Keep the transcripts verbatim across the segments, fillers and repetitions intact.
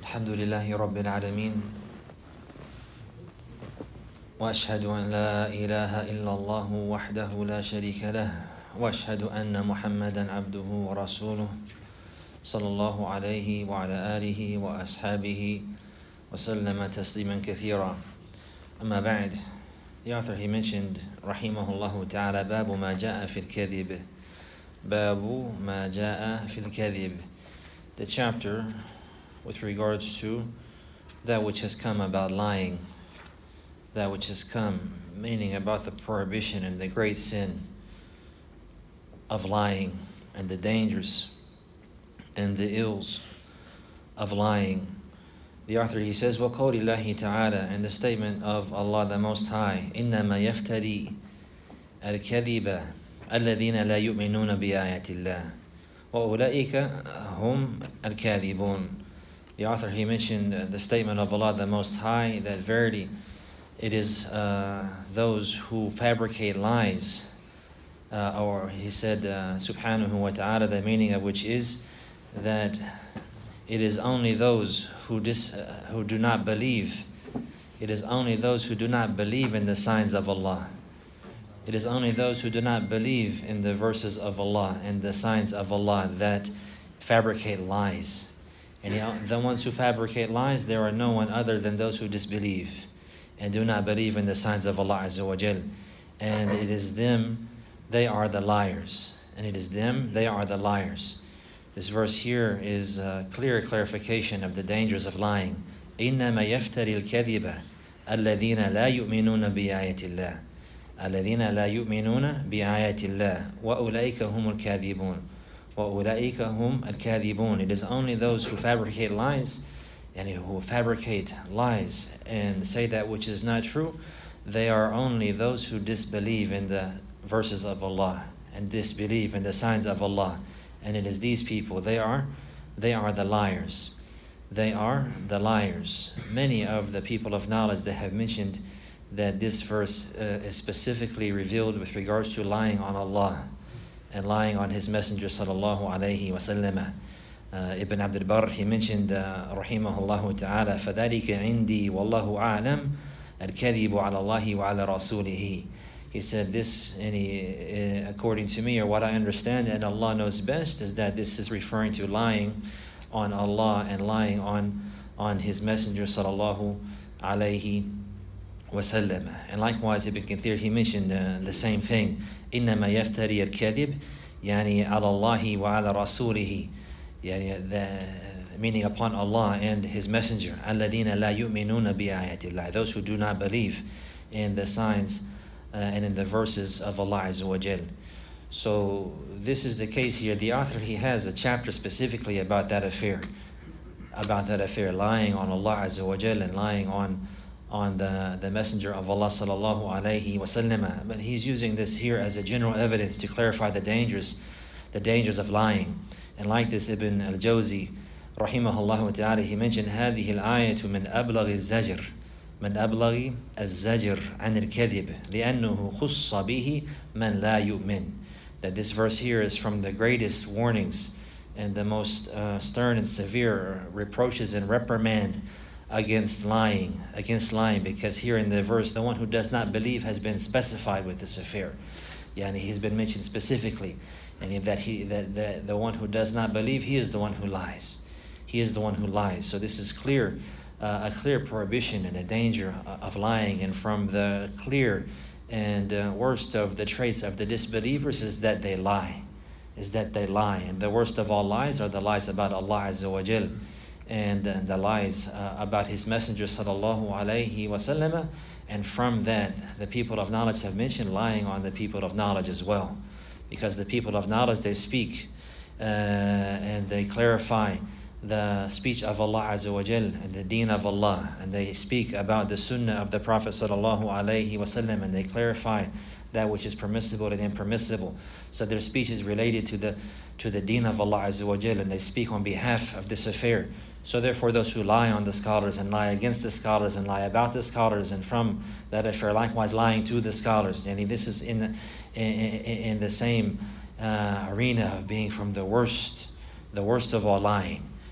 Alhamdulillahi Rabbil Alameen. وأشهد أن لا إله إلا الله وحده لا شريك له وأشهد أن محمدا عبده ورسوله صلى الله عليه وعلى آله وأصحابه وسلم تسليما كثيرا. أما بعد, the author he mentioned rahimahullah ta'ala babu ma ja'a fil kadhib. Babu ma ja'a fil kadhib. The chapter with regards to that which has come about lying. That which has come, meaning about the prohibition and the great sin of lying and the dangers and the ills of lying. The author, he says, وَقَوْلِ اللَّهِ تَعَالَى, and the statement of Allah the Most High, إِنَّمَا يَفْتَرِي الْكَذِبَ الَّذِينَ لَا يُؤْمِنُونَ بِآيَاتِ اللَّهِ وَأُولَئِكَ هُمْ الْكَاذِبُونَ. The author, he mentioned the statement of Allah the Most High, that verily it is uh, those who fabricate lies, uh, or he said, uh, subhanahu wa ta'ala, the meaning of which is that it is only those who, dis, uh, who do not believe, it is only those who do not believe in the signs of Allah. It is only those who do not believe in the verses of Allah and the signs of Allah that fabricate lies. And the ones who fabricate lies, there are no one other than those who disbelieve and do not believe in the signs of Allah Azza wa Jal. And it is them, they are the liars. And it is them, they are the liars. This verse here is a clear clarification of the dangers of lying. إِنَّمَا يَفْتَرِي الْكَذِبَ الَّذِينَ لَا يُؤْمِنُونَ بِآيَةِ اللَّهِ الَّذِينَ لَا يُؤْمِنُونَ بِآيَةِ اللَّهِ وَأُولَئِكَ هُمُ الْكَاذِبُونَ وَأُولَئِكَ هُمْ الْكَاذِبُونَ. It is only those who fabricate lies and who fabricate lies and say that which is not true. They are only those who disbelieve in the verses of Allah and disbelieve in the signs of Allah. And it is these people, they are, they are the liars. They are the liars. Many of the people of knowledge, they have mentioned that this verse uh, is specifically revealed with regards to lying on Allah and lying on His Messenger sallallahu alayhi wa sallam. Uh, Ibn Abd al-Barr, he mentioned, uh, rahimahullah ta'ala, فَذَلِكَ عِنْدِي وَاللَّهُ أَعْلَمُ الْكَذِبُ عَلَى اللَّهِ وَعَلَى رَسُولِهِ. He said this, and he, uh, according to me, or what I understand, and Allah knows best, is that this is referring to lying on Allah and lying on, on His Messenger sallallahu alayhi wa sallam. And likewise, Ibn Kathir, he mentioned uh, the same thing. إِنَّمَا يَفْتَرِي الْكَذِبِ يعني على الله وعلى رسوله. يعني the meaning upon Allah and His Messenger. الَّذِينَ لَا يُؤْمِنُونَ بِآيَاتِ اللَّهِ. Those who do not believe in the signs uh, and in the verses of Allah Azza wa Jal. So this is the case here. The author, he has a chapter specifically about that affair. About that affair, lying on Allah Azza wa Jal and lying on on the, the Messenger of Allah sallallahu alayhi wa sallam. But he's using this here as a general evidence to clarify the dangers, the dangers of lying. And like this, Ibn al-Jawzi, rahimahullah ta'ala, he mentioned, هذه الآية من أبلغ الزجر من أبلغ الزجر عن الكذب لأنه خص به من لا يؤمن. That this verse here is from the greatest warnings and the most uh, stern and severe reproaches and reprimand against lying, against lying, because here in the verse, the one who does not believe has been specified with this affair. Yani he's been mentioned specifically. And that he that, that the one who does not believe, he is the one who lies. He is the one who lies. So this is clear, uh, a clear prohibition and a danger of lying. And from the clear and uh, worst of the traits of the disbelievers is that they lie. Is that they lie. And the worst of all lies are the lies about Allah Azza wa Jal, and uh, the lies uh, about His Messenger sallallahu alayhi wa sallam. And from that, the people of knowledge have mentioned lying on the people of knowledge as well. Because the people of knowledge, they speak uh, and they clarify the speech of Allah Azza wa Jal and the deen of Allah, and they speak about the sunnah of the Prophet sallallahu alayhi wa sallam, and they clarify that which is permissible and impermissible. So their speech is related to the to the deen of Allah Azza wa Jal, and they speak on behalf of this affair. So therefore, those who lie on the scholars and lie against the scholars and lie about the scholars, and from that affair likewise lying to the scholars, and this is in the, in, in the same uh, arena of being from the worst, the worst of all lying.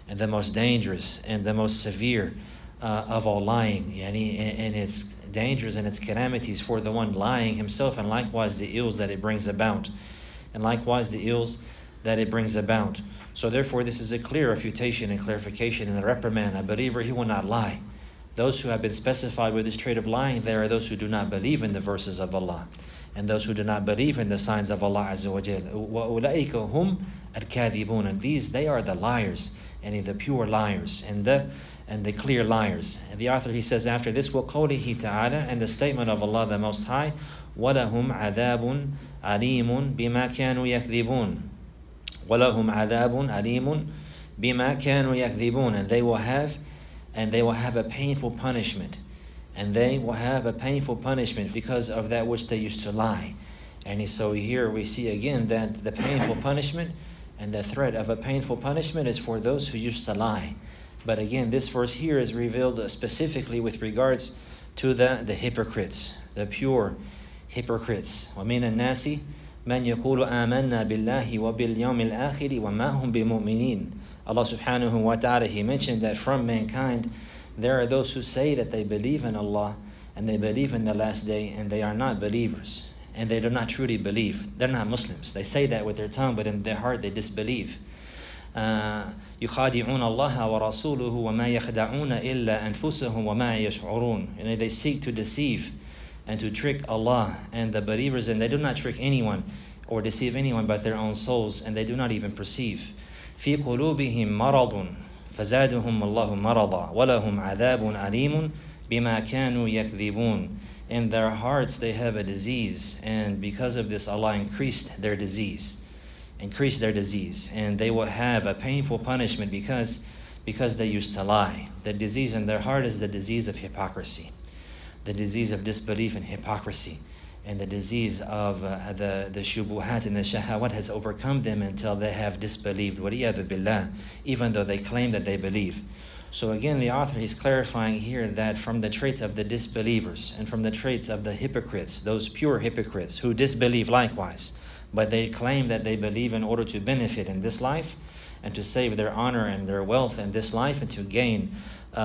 and the most dangerous and the most severe uh, of all lying. Yani, and, and its dangers and its calamities for the one lying himself, and likewise the ills that it brings about. And likewise the ills that it brings about. So therefore this is a clear refutation and clarification and a reprimand. A believer, he will not lie. Those who have been specified with this trait of lying, there are those who do not believe in the verses of Allah, and those who do not believe in the signs of Allah Azza wa Jal. وَأُولَئِكَ هُمْ الْكَاذِبُونَ. And these, they are the liars, and the pure liars, and the and the clear liars. And the author, he says after this, وَقَوْلِهِ تَعَالَى, and the statement of Allah the Most High, وَلَهُمْ عَذَابٌ عَلِيمٌ بِمَا كَانُوا يَكْذِبُونَ. وَلَهُمْ عَذَابٌ عَلِيمٌ بِمَا كَانُوا يَكْذِبُونَ. And they will have, and they will have a painful punishment. And they will have a painful punishment because of that which they used to lie. And so here we see again that the painful punishment and the threat of a painful punishment is for those who used to lie. But again, this verse here is revealed specifically with regards to the, the hypocrites, the pure hypocrites. وَمِنَ النَّاسِ مَنْ يَقُولُ آمَنَّا بِاللَّهِ وَبِالْيَوْمِ الْآخِرِ وَمَا هُمْ بِمُؤْمِنِينَ. Allah subhanahu wa ta'ala, He mentioned that from mankind, there are those who say that they believe in Allah and they believe in the last day, and they are not believers. And they do not truly believe. They're not Muslims. They say that with their tongue, but in their heart they disbelieve. يُخَادِعُونَ اللَّهَ وَرَسُولُهُ وَمَا يَخْدَعُونَ إِلَّا أَنفُسَهُم وَمَا يَشْعُرُونَ. And they seek to deceive and to trick Allah and the believers, and they do not trick anyone or deceive anyone but their own souls, and they do not even perceive. فِي قُلُوبِهِم مَرَضٌ فَزَادُهُمُ اللَّهُ مَرَضًا وَلَهُمْ عَذَابٌ عَلِيمٌ بِمَا كَانُوا يَكْذِبُونَ. In their hearts they have a disease, and because of this Allah increased their disease. Increase their disease, and they will have a painful punishment because, because they used to lie. The disease in their heart is the disease of hypocrisy, the disease of disbelief and hypocrisy, and the disease of uh, the, the shubuhat and the shahawat has overcome them until they have disbelieved, وَلِيَذُ بِاللَّهِ, even though they claim that they believe. So again, the author is clarifying here that from the traits of the disbelievers and from the traits of the hypocrites, those pure hypocrites who disbelieve likewise, but they claim that they believe in order to benefit in this life and to save their honor and their wealth in this life and to gain uh,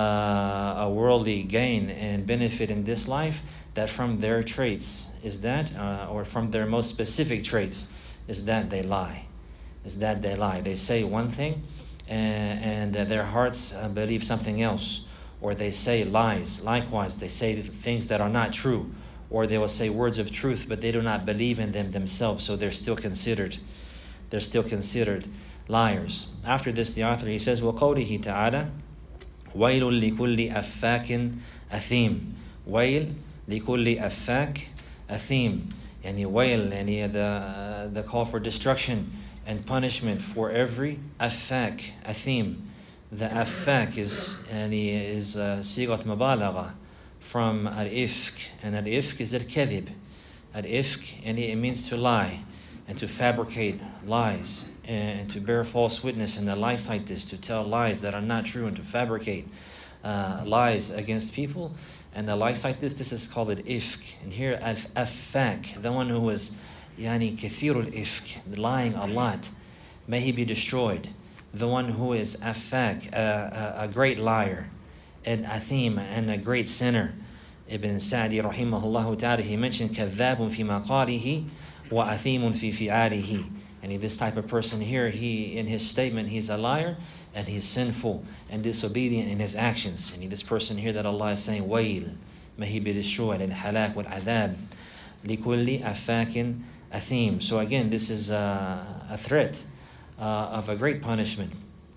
a worldly gain and benefit in this life, that from their traits is that, uh, or from their most specific traits, is that they lie. Is that they lie. They say one thing and, and uh, their hearts uh, believe something else, or they say lies. Likewise, they say things that are not true, or they will say words of truth, but they do not believe in them themselves, so they're still considered, they're still considered liars. After this, the author, he says, وَقَوْلِهِ تَعَالَى وَيْلٌ لِكُلِّ أَفَّاكٍ أَثِيمٍ. وَيْلٌ لِكُلِّ أَفَّاكٍ أَثِيمٍ. Yani wail, yani the, uh, the call for destruction and punishment for every affak, athim. The affak is, yani, is uh, sigat mubalagha from al-ifk, and al-ifk is al-kadhib. Al-ifk, and it means to lie and to fabricate lies and to bear false witness and the likes like this, to tell lies that are not true and to fabricate uh, lies against people and the likes like this. This is called al-ifk. And here al-affak, the one who is yani kathirul ifk, lying a lot, may he be destroyed. The one who is affak, a, a, a great liar, and athim, and a great sinner. Ibn Sa'di rahimahullah ta'ala, he mentioned kadhabun fi maqalihi wa athimun fi fi'alihi. And this type of person here, he in his statement, he's a liar and he's sinful and disobedient in his actions. And this person here that Allah is saying, wail, may he be destroyed, and halak wal adhab likulli afakin athim. So again, this is a, a threat uh, of a great punishment,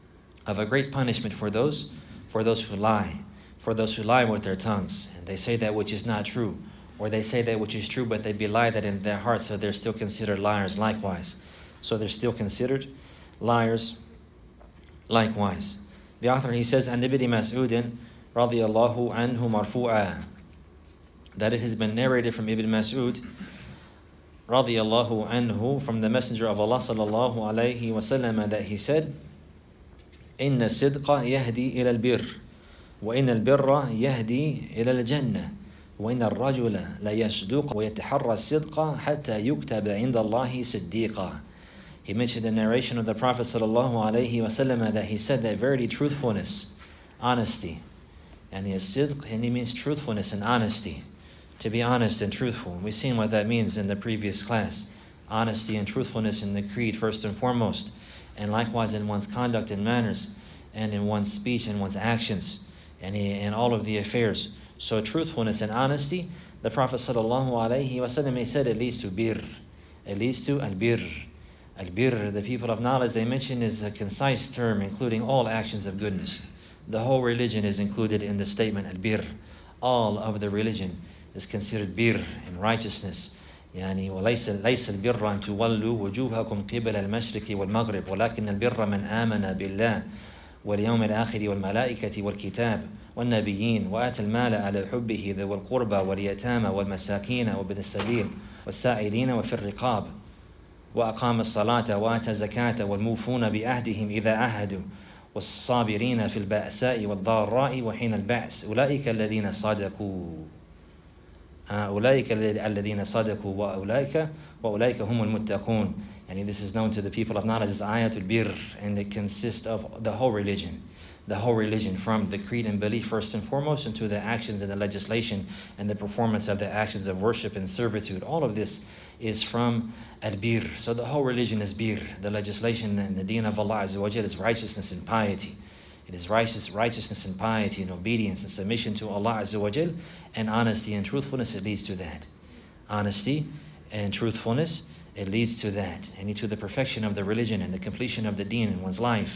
of a great punishment for those, for those who lie, for those who lie with their tongues. And they say that which is not true, or they say that which is true, but they belie that in their hearts, so they're still considered liars likewise. So they're still considered liars likewise. The author, he says, عن ابن مسعود رضي الله عنه مرفوعا, that it has been narrated from Ibn Mas'ud رضي الله عنه, from the Messenger of Allah صلى الله عليه وسلم, that he said, إن الصدق يهدي إلى البر وإن البر يهدي إلى الجنة وإن الرجل لا يصدق ويتحرى الصدق حتى يكتب عند الله صديقا. He mentioned the narration of the Prophet sallallahu alaihi wasallam that he said that verily truthfulness, honesty, and he is sidq, and he means truthfulness and honesty. To be honest and truthful. We've seen what that means in the previous class. Honesty and truthfulness in the creed first and foremost, and likewise in one's conduct and manners, and in one's speech and one's actions, and in all of the affairs. So truthfulness and honesty, the Prophet sallallahu alaihi wasallam, he said it leads to bir. It leads to al-bir. Al-bir, the people of knowledge, they mention, is a concise term including all actions of goodness. The whole religion is included in the statement al-bir. All of the religion is considered bir and righteousness. يعني وليس ليس البر أن تولوا وجوهكم قبل المشرق والمغرب ولكن البر من آمن بالله واليوم الآخر والملائكة والكتاب والنبيين وآتى المال على حبه ذوي القربى واليتامى والمساكين وابن السبيل والسائلين وفي الرقاب وأقام الصلاة وآتى الزكاة والموفون بعهدهم إذا عاهدوا والصابرين في البأساء والضراء وحين البأس أولئك الذين صدقوا أولئك الذين صدقوا وأولئك وأولئك هم المتقون. And this is known to the people of knowledge as Ayatul Bir, and it consists of the whole religion. The whole religion, from the creed and belief first and foremost, into the actions and the legislation and the performance of the actions of worship and servitude. All of this is from Al-Bir. So the whole religion is Bir. The legislation and the deen of Allah Azza wa Jal is righteousness and piety. It is righteous, righteousness and piety and obedience and submission to Allah Azza wa Jal, and honesty and truthfulness, it leads to that. Honesty and truthfulness, it leads to that, and to the perfection of the religion and the completion of the deen in one's life.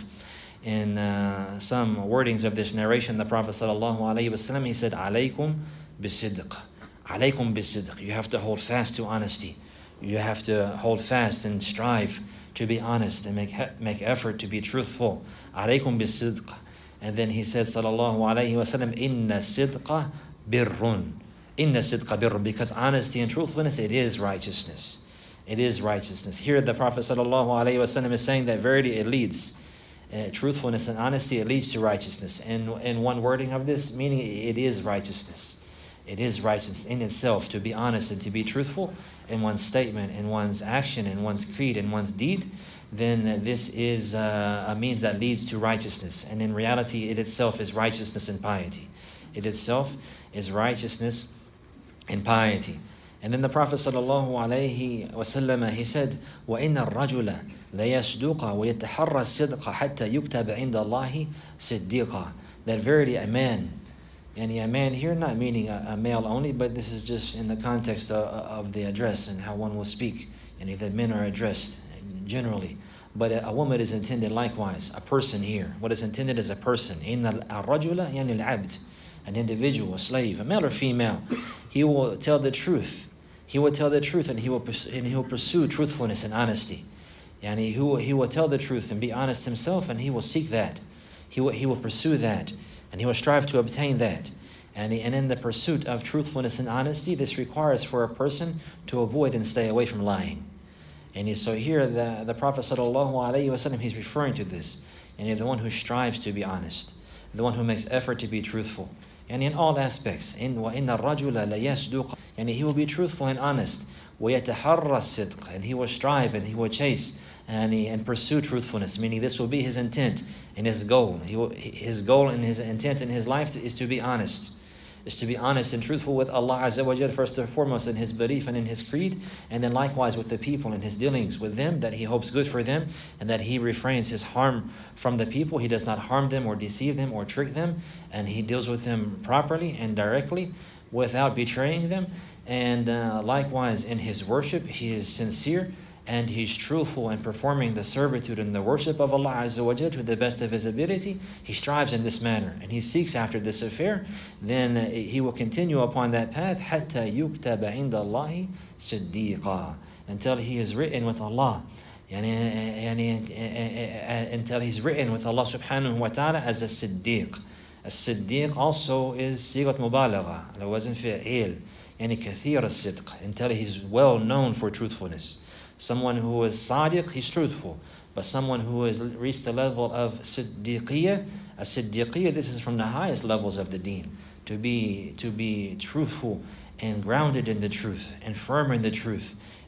In uh, some wordings of this narration, the Prophet sallallahu alaihi wasallam, he said, "Alaykum bisidq, alaykum bisidq." You have to hold fast to honesty. You have to hold fast and strive to be honest and make make effort to be truthful. Alaykum bisidq. And then he said, sallallahu alaihi wasallam, "Inna sidqa birrun." Inna sidqa birrun, because honesty and truthfulness, it is righteousness. It is righteousness. Here the Prophet sallallahu alaihi wasallam is saying that verily it leads. Uh, truthfulness and honesty, it leads to righteousness. And in one wording of this, meaning it is righteousness. It is righteousness in itself to be honest and to be truthful in one's statement, in one's action, in one's creed, in one's deed. Then this is uh, a means that leads to righteousness. And in reality, it itself is righteousness and piety. It itself is righteousness and piety. And then the Prophet sallallahu alaihi wasallam, he said, وَإِنَّ الرَّجُلَ لَيَصْدُقَ وَيَتَحَرَّ الصِّدْقَ حَتَّى يُكْتَبَ عِنْدَ اللَّهِ صِدِّيقًا. That verily a man, and a man here not meaning a, a male only, but this is just in the context of, of the address and how one will speak, and that men are addressed generally. But a, a woman is intended likewise, a person here. What is intended is a person. إِنَّ الرَّجُلَ يعني العبد, an individual, a slave, a male or female. He will tell the truth. He will tell the truth, and he will pursue, and he will pursue truthfulness and honesty. And he will, he will tell the truth and be honest himself, and he will seek that. He will, he will pursue that, and he will strive to obtain that. And, he, and in the pursuit of truthfulness and honesty, this requires for a person to avoid and stay away from lying. And he, so here the, the Prophet sallallahu alaihi wasallam, he's referring to this. And he's the one who strives to be honest, the one who makes effort to be truthful. And in all aspects, in وَإِنَّ الرَّجُلَ لَيَصْدُقَ, and he will be truthful and honest. وَيَتَحَرَّ الصِّدْقَ, and he will strive and he will chase and he, and pursue truthfulness, meaning this will be his intent and his goal. He will, his goal and his intent in his life is to be honest. Is to be honest and truthful with Allah Azza wa Jal first and foremost in his belief and in his creed, and then likewise with the people and his dealings with them, that he hopes good for them and that he refrains his harm from the people. He does not harm them or deceive them or trick them, and he deals with them properly and directly without betraying them. And uh, likewise in his worship, he is sincere and he's truthful in performing the servitude and the worship of Allah Azza wa Jal to the best of his ability. He strives in this manner and he seeks after this affair. Then uh, he will continue upon that path حَتَّى يُكْتَبَ عِنْدَ اللَّهِ صِدِّيقًا, until he is written with Allah. Yani, yani, until he's written with Allah subhanahu wa ta'ala as a Siddiq. A Siddiq also is sigat mubalagha, ala wazn fi'il, yani kathir as-sidq, until he's well known for truthfulness. Someone who is sadiq, he's truthful. But someone who has reached the level of siddiqiyya, a siddiqiyya, this is from the highest levels of the deen. To be, to be truthful and grounded in the truth and firm in the truth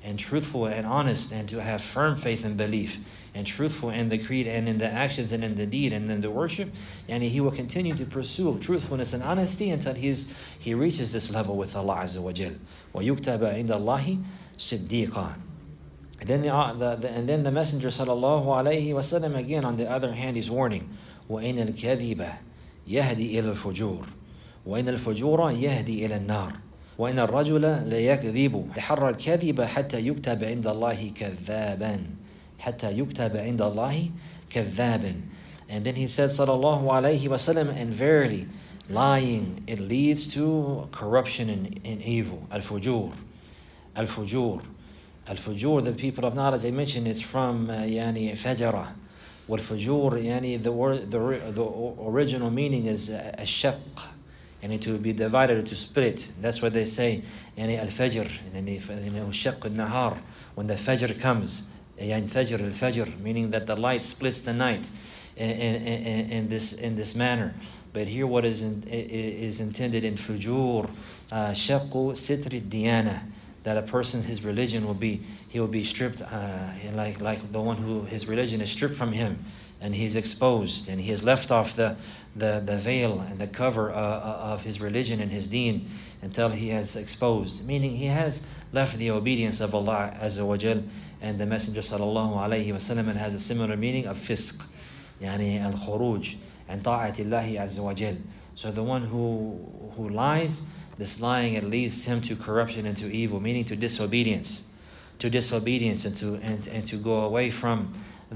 and truthful and honest, and to have firm faith and belief, and truthful in the creed and in the actions and in the deed and in the worship, and he will continue to pursue truthfulness and honesty until he's, he reaches this level with Allah Azza wa Jal. وَيُكْتَبَ عِنْدَ اللَّهِ صِدِّيقًا. And then the, uh, the, the, and then the Messenger sallallahu alayhi wa sallam, again on the other hand, is warning, وَإِنَ الْكَذِبَ يَهْدِي إِلَى الْفُجُورِ وَإِنَ الْفُجُورَ يَهْدِي إِلَى النَّارِ وَإِنَ الرَّجُلَ لَيَكْذِبُ يَتَحَرَّى الْكَذِبَ حَتَّى يُكْتَبَ عِنْدَ اللَّهِ كَذَّابًا حَتَّى يُكْتَبَ عِنْدَ اللَّهِ كَذَّابًا. And then he said sallallahu alayhi wa sallam, and verily lying, it leads to corruption and, and evil. Al-fujur, al-fujur, al-fujur. The people of knowledge, I mentioned, it's from uh, yani fajara. Wal-fujur, yani the word, the the original meaning is uh, ash-shaq, and to be divided, to split. That's what they say. Yani al-fajr, yani shaq al-nahar, when the fajr comes. Yani fajr al-fajr, meaning that the light splits the night in, in, in this in this manner. But here, what is in, is intended in fujur, shaqu sitri diyana, that a person, his religion will be, he will be stripped, uh, like like the one who his religion is stripped from him, and he's exposed, and he has left off the the, the veil and the cover uh, of his religion and his deen until he has exposed, meaning he has left the obedience of Allah Azza wa Jal and the Messenger sallallahu alayhi wa sallam. It has a similar meaning of fisq, yani al-khuruj, and ta'atillahi azza wa jal. So the one who who lies, this lying, it leads him to corruption and to evil, meaning to disobedience, to disobedience and to and, and to go away from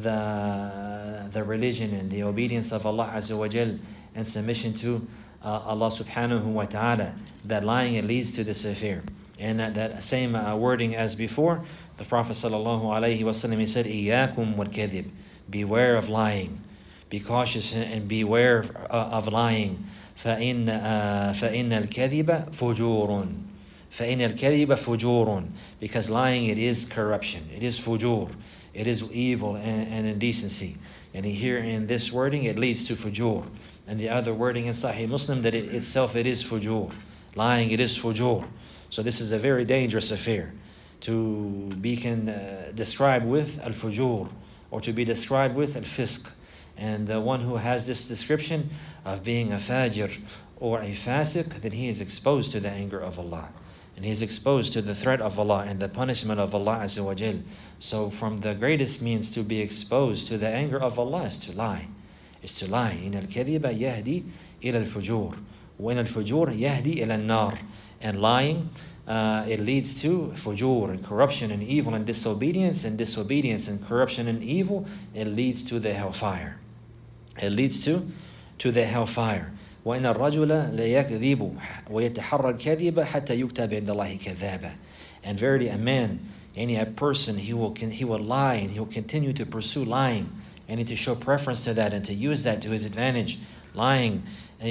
the the religion and the obedience of Allah azza wa jal and submission to uh, Allah subhanahu wa ta'ala. That lying, it leads to this affair. And that, that same uh, wording as before, the Prophet sallallahu alayhi wa sallam, he said, إِيَّاكُمْ وَالْكَذِبِ, beware of lying. Be cautious and beware of lying. فَإِنَّ فَإِنَّ الْكَذِبَ فُجُورٌ فَإِنَّ الْكَذِبَ فُجُورٌ, because lying, it is corruption. It is fujur. It is evil and, and indecency. And here in this wording, it leads to fujur. And the other wording in Sahih Muslim, that it itself, it is fujur. Lying, it is fujur. So this is a very dangerous affair to be can, uh, described with al-fujur, or to be described with al-fisq. And the one who has this description of being a fajr or a fasiq, then he is exposed to the anger of Allah. And he is exposed to the threat of Allah and the punishment of Allah Azza wa Jal. So from the greatest means to be exposed to the anger of Allah is to lie. Is to lie. In al-kadhiba yahdi ila al-fujur. Wa in al-fujur yahdi ila al-nar. And lying, Uh, it leads to fujur and corruption and evil and disobedience, and disobedience and corruption and evil, it leads to the hellfire. It leads to to the hellfire. وَإِنَّ الرَّجُلَ لَيَكْذِبُ وَيَتَحَرَّى الْكَذِبَ حَتَّى يُكْتَبَ عِنْدَ اللَّهِ كَذَّابًا. And verily a man, any a person, he will he will lie, and he will continue to pursue lying, and to show preference to that and to use that to his advantage. Lying,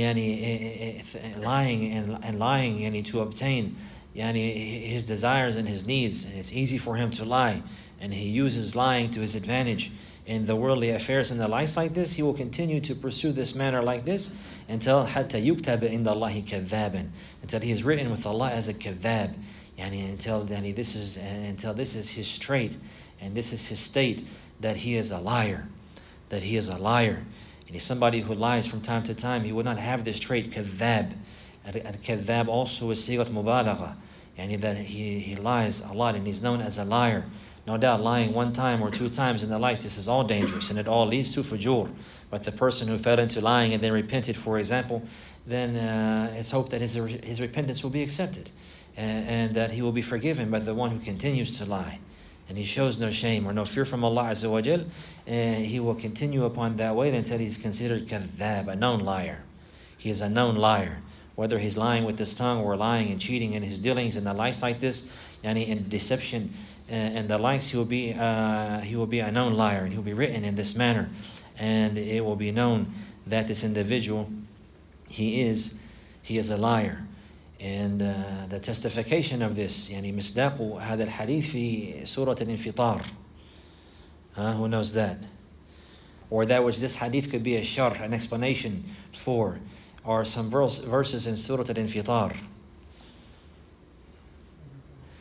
and lying and, and lying, and to obtain Yani his desires and his needs, and it's easy for him to lie, and he uses lying to his advantage in the worldly affairs and the likes like this. He will continue to pursue this manner like this until حتى يكتب عند الله كذابا, until he is written with Allah as a kadhab. Yani until yani this is until this is his trait, and this is his state, that he is a liar, that he is a liar, and he's somebody who lies from time to time. He would not have this trait kadhab. Al-kadhab also is sigat mubalagha, yani that he, he lies a lot and he's known as a liar. No doubt lying one time or two times and the likes, this is all dangerous and it all leads to fujur. But the person who fell into lying and then repented, for example, then uh, it's hoped that his, his repentance will be accepted and, and that he will be forgiven. But the one who continues to lie and he shows no shame or no fear from Allah Azza wa Jal, and he will continue upon that way until he's considered kadhab, a known liar. He is a known liar. Whether he's lying with his tongue or lying and cheating in his dealings and the likes like this, yani in deception and, and the likes, he will be uh, he will be a known liar, and he will be written in this manner, and it will be known that this individual, he is he is a liar. And uh, the testification of this, yani misdaqu هذا الحديث في سورة الانفطار. Uh, who knows that? Or that which this hadith could be a sharh, an explanation for, or some verse, verses in Surah Al-Infitar.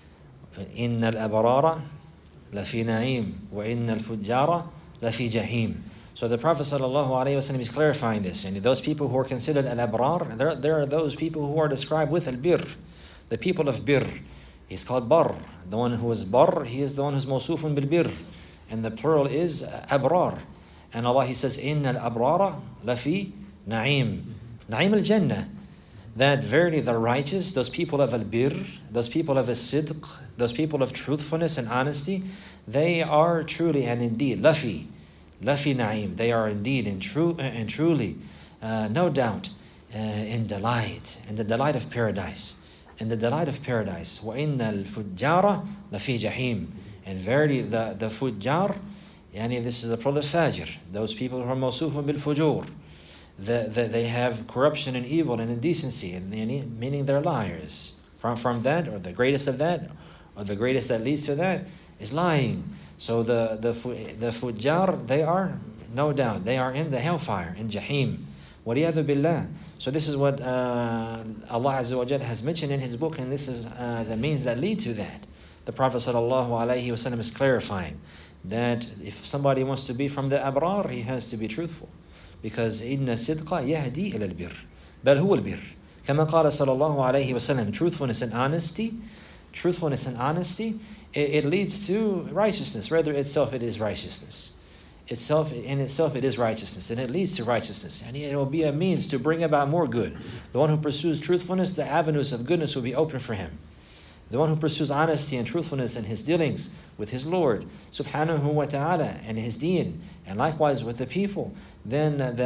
إِنَّ الْأَبْرَارَ لَفِي نَعِيمٍ وَإِنَّ الْفُجَّارَ لَفِي جَحِيمٍ. So the Prophet ﷺ is clarifying this. And those people who are considered al-abrar, there, there are those people who are described with al-bir, the people of bir. He's called bar. The one who is bar, he is the one who's mawsufun bil-bir. And the plural is abrar. And Allah, He says, إِنَّ الْأَبْرَارَ لَفِي نَعِيمٍ Na'im al-Jannah. That verily the righteous, those people of al-bir, those people of al-sidq, those people of truthfulness and honesty, they are truly and indeed lafi, lafi na'im. They are indeed and true and truly, uh, no doubt, uh, in delight, in the delight of paradise, in the delight of paradise. وَإِنَّ الْفُجَّارَ لَفِي جَحِيمٍ. And verily the the fujjar, yani this is the plural of fajr, those people who are mawsufun bil fujur. The, the, they have corruption and evil and indecency, and meaning they're liars. From from that, or the greatest of that, or the greatest that leads to that, is lying. So the the the fujjar, they are, no doubt, they are in the hellfire, in Jahim. Waliyadu billah. So this is what uh, Allah Azza wa Jal has mentioned in His book, and this is uh, the means that lead to that. The Prophet Sallallahu Alaihi Wasallam is clarifying that if somebody wants to be from the abrar, he has to be truthful. Because inna sidqa yahdi ila al-bir, bal huwa al-bir. Kama qala sallallahu alayhi wa sallam, truthfulness and honesty, truthfulness and honesty, it, it leads to righteousness. Rather itself it is righteousness. Itself in itself it is righteousness, and it leads to righteousness, and it will be a means to bring about more good. The one who pursues truthfulness, the avenues of goodness will be open for him. The one who pursues honesty and truthfulness in his dealings with his Lord subhanahu wa ta'ala and his deen, and likewise with the people, then the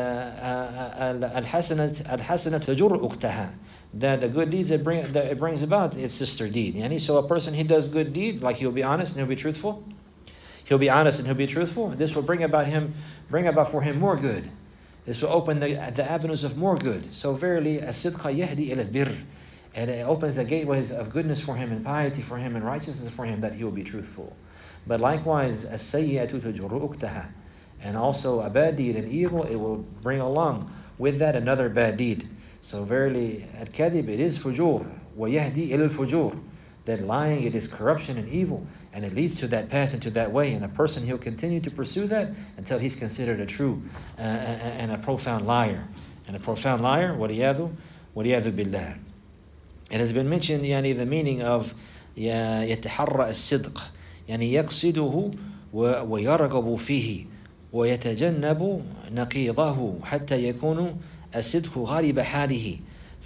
al-hasanat al-hasanat tajur uqtaha, that the good deeds it, bring, that it brings about its sister deed. Yani, so a person, he does good deed, like he'll be honest and he'll be truthful. He'll be honest and he'll be truthful. This will bring about him, bring about for him more good. This will open the, the avenues of more good. So verily, as-sidqa yahdi ila al-birr. And it opens the gateways of goodness for him and piety for him and righteousness for him, that he will be truthful. But likewise, as-sayyi'atu tajurru uqtaha. And also a bad deed and evil, it will bring along with that another bad deed. So verily, al-kadhib, it is fujur. Wa yahdi ila al-fujur. That lying, it is corruption and evil. And it leads to that path and to that way. And a person, he'll continue to pursue that until he's considered a true uh, and a profound liar. And a profound liar, waliyadu, waliyadu billah. It has been mentioned, yani, the meaning of يتحرى الصدق, يعني يقصده ويرغب فيه ويتجنب نقيضه حتى يكون الصدق غالب حاله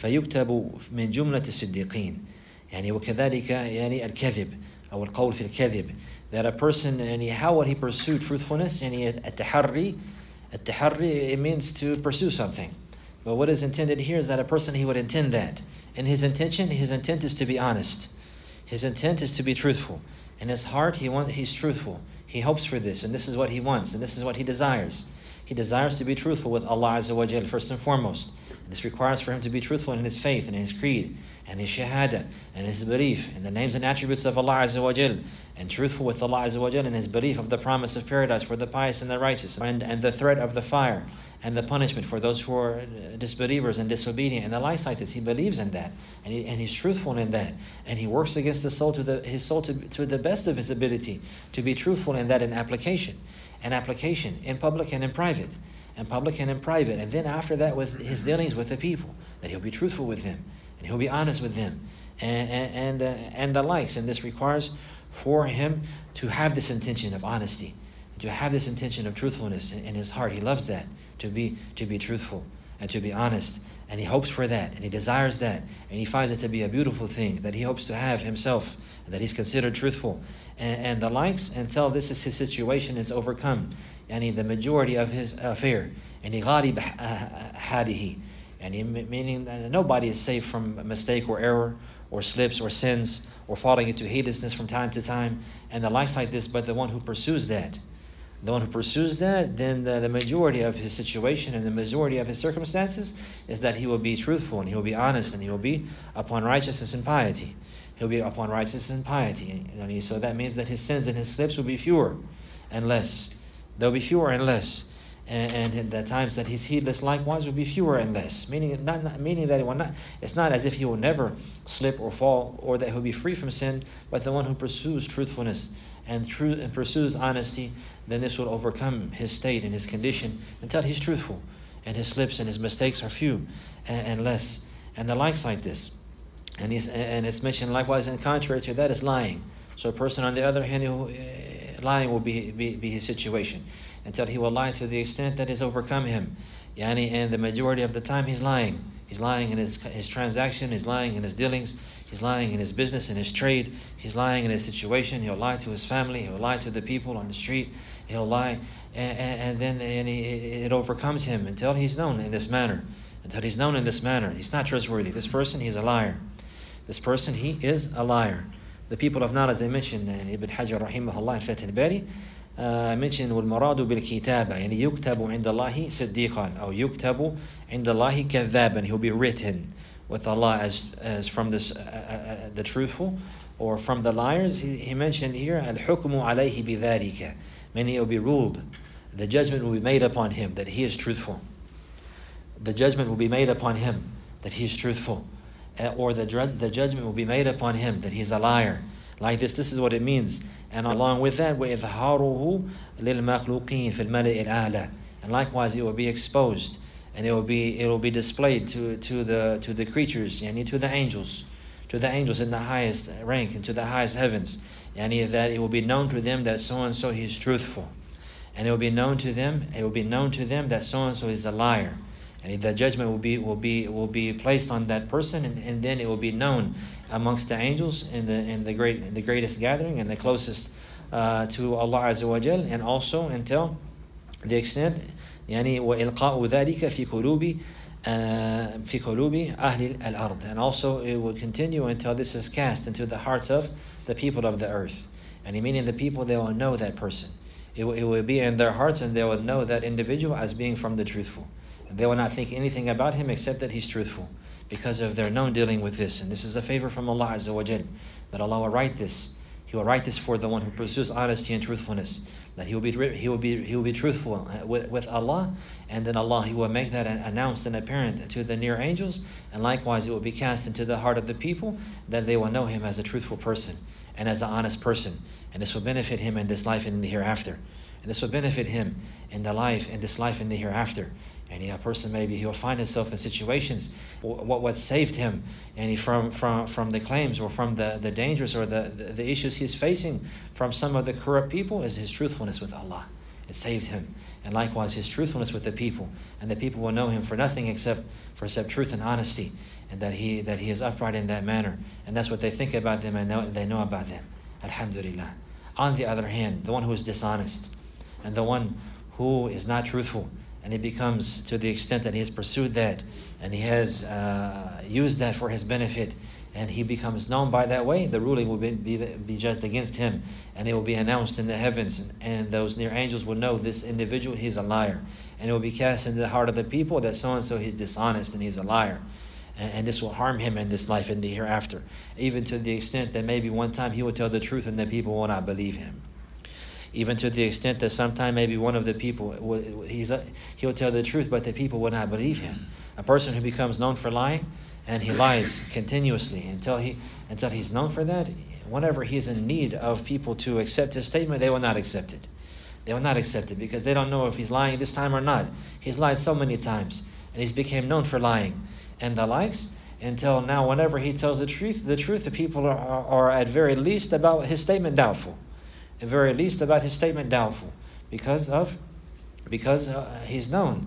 فيكتب من جملة الصديقين. يعني وكذلك يعني الكذب أو القول في الكذب. That a person, يعني, how would he pursue truthfulness? يعني التحري, التحري, it means to pursue something. But what is intended here is that a person, he would intend that. And his intention, his intent is to be honest. His intent is to be truthful. In his heart, he wants, he's truthful. He hopes for this, and this is what he wants, and this is what he desires. He desires to be truthful with Allah Azza wa Jal, first and foremost. This requires for him to be truthful in his faith and in his creed and his shahada and his belief in the names and attributes of Allah Azza wa Jal, and truthful with Allah Azza wa Jal in his belief of the promise of paradise for the pious and the righteous, and, and the threat of the fire and the punishment for those who are disbelievers and disobedient and the likes like this. He believes in that, and, he, and he's truthful in that, and he works against the soul to the, his soul to, to the best of his ability to be truthful in that in application, and application in public and in private, and public and in private, and then after that with his dealings with the people, that he'll be truthful with them, and he'll be honest with them, and and and, uh, and the likes. And this requires for him to have this intention of honesty, to have this intention of truthfulness in, in his heart. He loves that, to be to be truthful and to be honest, and he hopes for that, and he desires that, and he finds it to be a beautiful thing that he hopes to have himself, and that he's considered truthful, and, and the likes, until this is his situation, it's overcome, and the majority of his affair, and he ghalib hadihi, and he, meaning that nobody is safe from mistake or error or slips or sins or falling into heedlessness from time to time and the likes like this, but the one who pursues that. The one who pursues that, then the, the majority of his situation and the majority of his circumstances is that he will be truthful and he will be honest and he will be upon righteousness and piety. He'll be upon righteousness and piety. And so that means that his sins and his slips will be fewer and less. They'll be fewer and less. and, and the times that he's heedless likewise will be fewer and less. Meaning, not, not meaning that it will not. It's not as if he will never slip or fall, or that he'll be free from sin. But the one who pursues truthfulness and true and pursues honesty, then this will overcome his state and his condition until he's truthful, and his slips and his mistakes are few and, and less, and the likes like this. And he's, and it's mentioned likewise, and contrary to that is lying. So a person, on the other hand, who, uh, lying will be, be be his situation, until he will lie to the extent that is overcome him. Yani, and the majority of the time he's lying. He's lying in his his transaction, he's lying in his dealings, he's lying in his business, in his trade, he's lying in his situation. He'll lie to his family, he'll lie to the people on the street, he'll lie, and, and, and then and he, it overcomes him until he's known in this manner. Until he's known in this manner. He's not trustworthy. This person, he's a liar. This person, he is a liar. The people of Nar, as I mentioned, and Ibn Hajar rahimahullah in Fath al-Bari, uh, mentioned وَالْمَرَادُ بِالْكِتَابَ يعني يُكْتَبُ عِنْدَ اللَّهِ صِدِّيقًا أو يُكْتَبُ عِنْدَ اللَّهِ كَذَّابًا. He'll be written with Allah as as from this uh, uh, the truthful, or from the liars. He, he mentioned here الْحُكْمُ عَلَيْهِ بِذَلِكَ, meaning it will be ruled. The judgment will be made upon him that he is truthful. The judgment will be made upon him that he is truthful. Uh, or the, the judgment will be made upon him that he's a liar. Like this, this is what it means. And along with that, وَإِظْهَارُهُ لِلْمَخْلُوقِينَ فِي الْمَلَئِ الْأَعْلَى. And likewise, it will be exposed, and it will be it will be displayed to to the to the creatures, yani to the angels, to the angels in the highest rank and to the highest heavens. Yani that it will be known to them that so and so he is truthful, and it will be known to them. It will be known to them that so and so is a liar. And the judgment will be will be will be placed on that person, and, and then it will be known amongst the angels in the in the great in the greatest gathering and the closest uh, to Allah Azza wa Jal, and also until the extent يعني وإلقاء ذلك في قلوب في قلوب أهل الأرض, and also it will continue until this is cast into the hearts of the people of the earth. And meaning the people, they will know that person. It will, it will be in their hearts, and they will know that individual as being from the truthful. They will not think anything about him except that he's truthful, because of their known dealing with this. And this is a favor from Allah Azza wa Jal, that Allah will write this. He will write this for the one who pursues honesty and truthfulness, that he will be he will be he will be truthful with, with Allah, and then Allah, he will make that announced and apparent to the near angels, and likewise it will be cast into the heart of the people, that they will know him as a truthful person and as an honest person, and this will benefit him in this life and in the hereafter. And this will benefit him in the life, in this life and the hereafter. And a person, maybe he'll find himself in situations, what what saved him, and he from from from the claims or from the the dangers or the, the the issues he's facing from some of the corrupt people, is his truthfulness with Allah. It saved him, and likewise his truthfulness with the people, and the people will know him for nothing except for except truth and honesty, and that he that he is upright in that manner, and that's what they think about them and know, they know about them. Alhamdulillah. On the other hand, the one who is dishonest, and the one who is not truthful, and he becomes to the extent that he has pursued that, and he has uh, used that for his benefit, and he becomes known by that way, the ruling will be, be, be judged against him, and it will be announced in the heavens, and, and those near angels will know this individual, he's a liar, and it will be cast into the heart of the people that so-and-so he's dishonest and he's a liar, and, and this will harm him in this life and the hereafter, even to the extent that maybe one time he will tell the truth and the people will not believe him. Even to the extent that sometime maybe one of the people, he's a, he'll tell the truth, but the people will not believe him. A person who becomes known for lying, and he lies continuously until he until he's known for that, whenever he's in need of people to accept his statement, they will not accept it. They will not accept it because they don't know if he's lying this time or not. He's lied so many times, and he's became known for lying and the likes, until now whenever he tells the truth, the truth, the people are, are, are at very least about his statement doubtful. At very least about his statement doubtful, because of because uh, he's known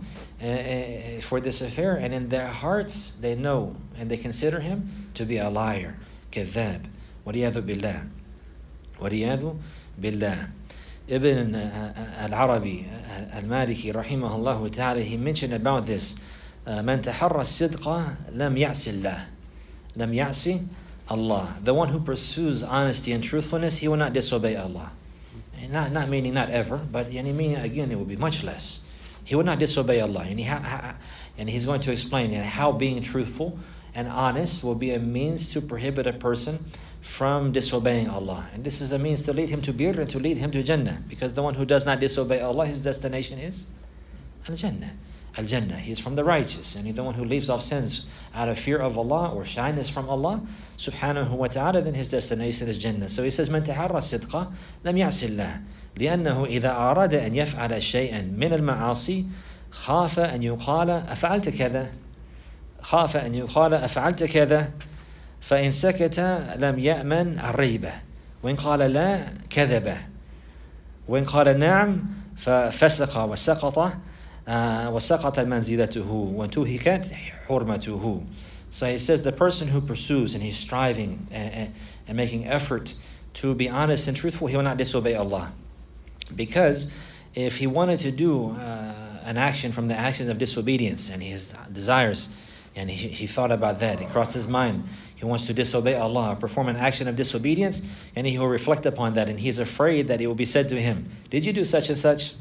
uh, for this affair, and in their hearts they know and they consider him to be a liar, كذاب. وَلِيَذُ بِاللَّهِ وَلِيَذُ بِاللَّهِ. Ibn al-Arabi al-Maliki rahimahullah ta'ala, he mentioned about this, مَنْ تَحَرَّ الصِّدْقَ لَمْ يَعْسِ اللَّهِ لَمْ يَعْسِ Allah. The one who pursues honesty and truthfulness, he will not disobey Allah. Not, not meaning not ever, but yani meaning again it will be much less. He will not disobey Allah. And, he ha, and he's going to explain how being truthful and honest will be a means to prohibit a person from disobeying Allah. And this is a means to lead him to birr and to lead him to Jannah. Because the one who does not disobey Allah, his destination is Al-Jannah. Al-Jannah. He is from the righteous. And the one who leaves off sins out of fear of Allah or shyness from Allah subhanahu wa ta'ala, then his destination is Jannah. So he says, من تحرى الصدق لم يعص الله لأنه إذا أراد أن يفعل شيئا من المعاصي خاف أن يقال أفعلت كذا خاف أن يقال أفعلت كذا فإن سكت لم يأمن الريبة وإن قال لا كذب وإن قال نعم ففسق وسقط وسقط منزلته وانتهكت حرمته. So he says the person who pursues and he's striving and, and making effort to be honest and truthful, he will not disobey Allah. Because if he wanted to do uh, an action from the actions of disobedience and his desires, and he, he thought about that, it crossed his mind, he wants to disobey Allah, perform an action of disobedience, and he will reflect upon that, and he is afraid that it will be said to him, did you do such and such?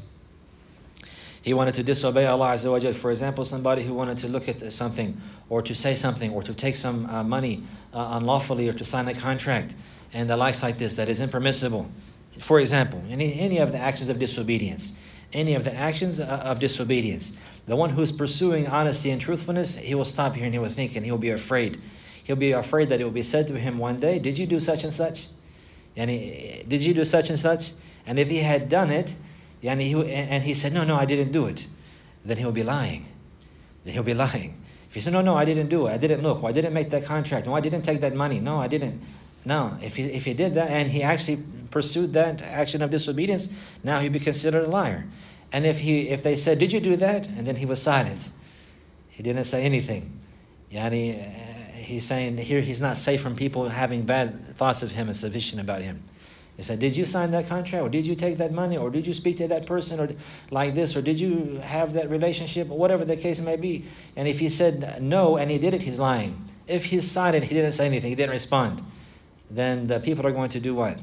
He wanted to disobey Allah Azza wa Jal. For example, somebody who wanted to look at something or to say something or to take some uh, money uh, unlawfully or to sign a contract and the likes like this that is impermissible. For example, any, any of the actions of disobedience, any of the actions of disobedience, the one who is pursuing honesty and truthfulness, he will stop here and he will think and he will be afraid. He'll be afraid that it will be said to him one day, did you do such and such? And he, did you do such and such? And if he had done it, and he, and he said, no, no, I didn't do it, then he'll be lying. Then he'll be lying. If he said, no, no, I didn't do it, I didn't look, or I didn't make that contract, no, I didn't take that money, no, I didn't. No, if he, if he did that and he actually pursued that action of disobedience, now he'd be considered a liar. And if he, if they said, did you do that? And then he was silent. He didn't say anything. Yani, uh, he's saying here he's not safe from people having bad thoughts of him and suspicion about him. He said, did you sign that contract? Or did you take that money? Or did you speak to that person? Or like this? Or did you have that relationship? Or whatever the case may be. And if he said no and he did it, he's lying. If he's silent, he didn't say anything, he didn't respond, then the people are going to do what?